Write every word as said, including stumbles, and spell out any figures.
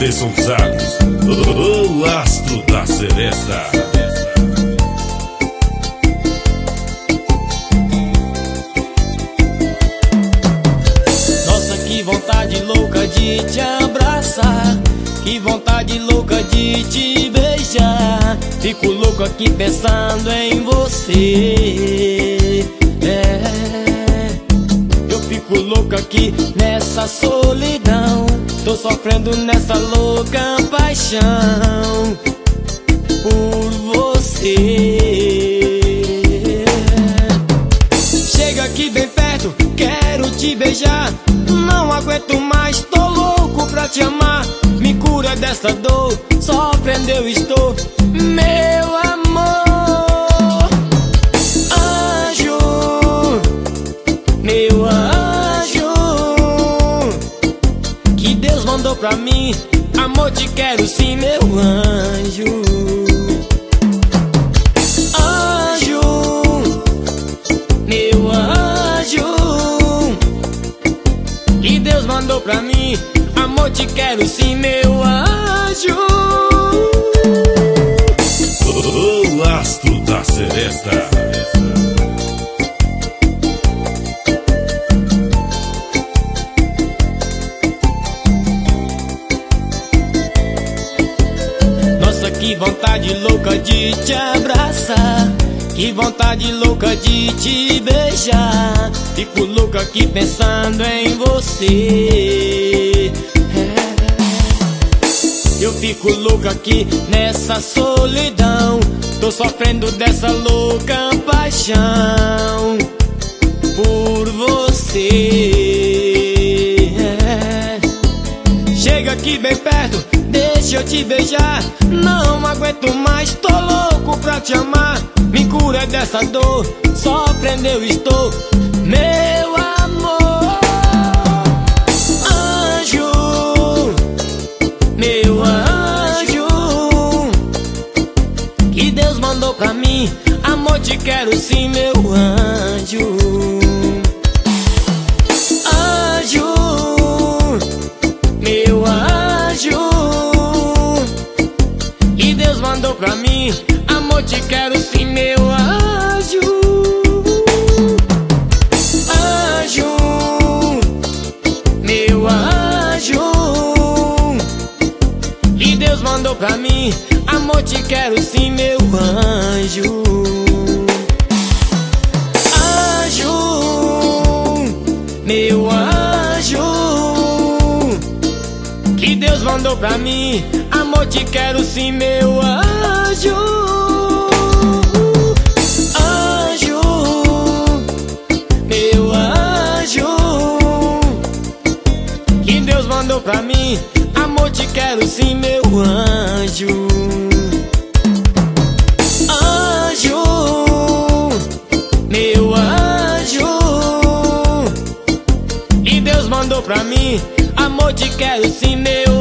Gleison Salles, o astro da seresta. Nossa, que vontade louca de te abraçar, que vontade louca de te beijar. Fico louco aqui pensando em você. É, eu fico louco aqui nessa solidão, tô sofrendo nessa louca paixão por você. Chega aqui bem perto, quero te beijar. Não aguento mais, tô louco pra te amar. Me cura dessa dor, sofrendo eu estou, meu amor. Anjo, meu anjo, que Deus mandou pra mim. Amor, te quero sim, meu anjo. Anjo, meu anjo, que Deus mandou pra mim. Amor, te quero sim, meu anjo. O astro da seresta. Nossa, que vontade louca de te abraçar, que vontade louca de te beijar. Fico louco aqui pensando em você. É. Eu fico louco aqui nessa solidão, tô sofrendo dessa louca paixão por você. É. Chega aqui bem perto, deixa eu te beijar. Não aguento mais, tô louco pra te amar. Me cura dessa dor, sofrendo eu estou, meu amor. Anjo, meu anjo, que Deus mandou pra mim. Amor, te quero sim, meu anjo. Anjo, meu anjo, que Deus mandou pra mim. Amor, te quero sim, meu anjo. Anjo, meu anjo, que Deus mandou pra mim. Amor, te quero sim, meu anjo. Anjo, meu anjo, que Deus mandou pra mim. Amor, te quero sim, meu anjo. Anjo, meu anjo, que Deus mandou pra mim. Amor, te quero sim, meu anjo. Anjo, meu anjo, que Deus mandou pra mim. Amor, te quero sim, meu